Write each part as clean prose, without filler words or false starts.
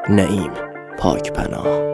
نعیم پاکپناه.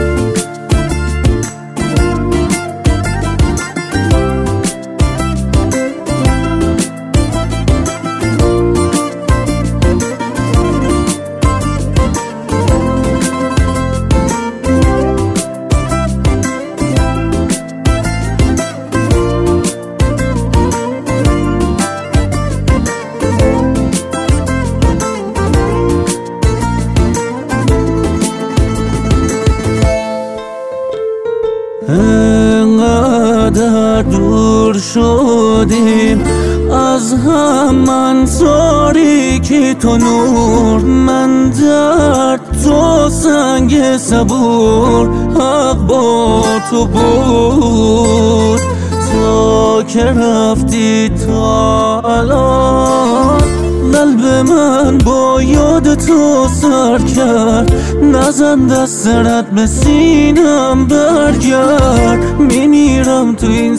انقدر دور شدیم از هم، من تاریکی تو نور، من در تو سنگ صبور، حق با تو بود تا که رفتی. تا الان قلب من با یاد تو سر کرد، نزن دست سرت به سینم برگرد، میمیرم تو این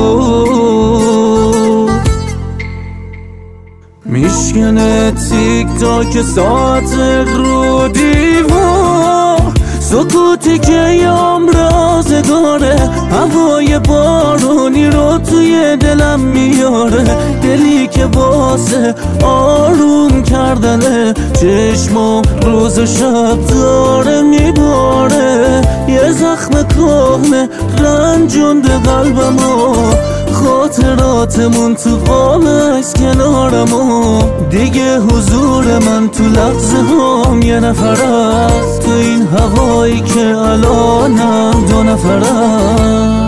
سکوت. میشکنه تیک تاک ساعت رو دیوار، سکوتی که یام رازگاره، هوای بارونی رو توی دلم میاره، دلی که واسه آروم کردنه چشم روز و شب داره میباره. یه زخم کهنه رنجونده قلبمو، خاطراتمون تو قاب عکس کنارمو، دیگه حضور من تو لحظه هم یه نفر است، تو این هوایی که الانم دو نفر است.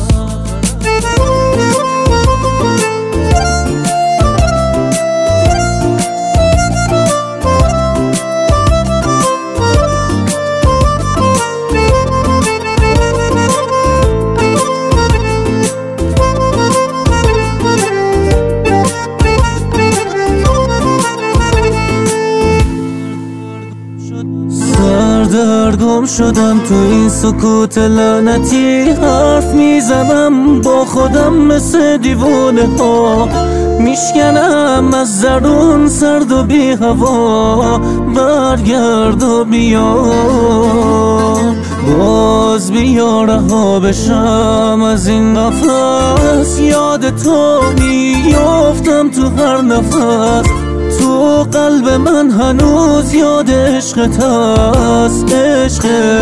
سردرگم شدم تو این سکوت لعنتی، حرف میزنم با خودم مثل دیوانه ها، میشکنم از درون سرد و بی هوا، برگرد و بیار باز بیا رها بشم از این قفس. یاد تو میافتم تو هر نفس، تو قلب من هنوز یاد عشقت هست، عشق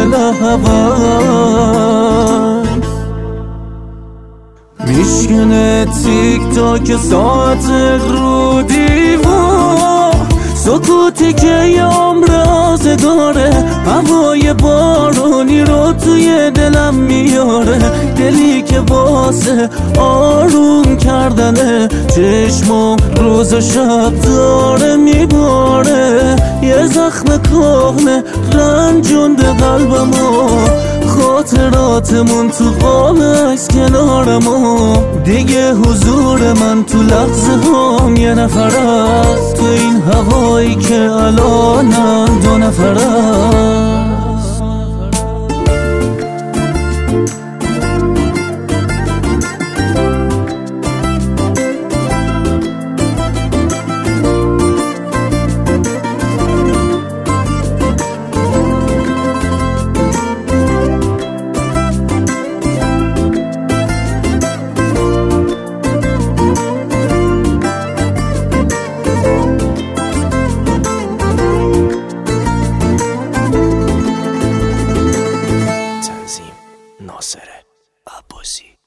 لحظه میشکنه تیک تاک ساعت رو دیوار، سکوتی که یام رازگاره، هوای بارونی رو توی دلم میاره، دلی که واسه آروم کردنه چشم روز و شب داره میباره. یه زخم کهنه رنجونده قلبمو، خاطراتمون تو قاب عکس کنارمو، دیگه حضور من تو لحظه هم یه نفر است، تو این هوایی که الانم دو نفر است. ناصر عباسی.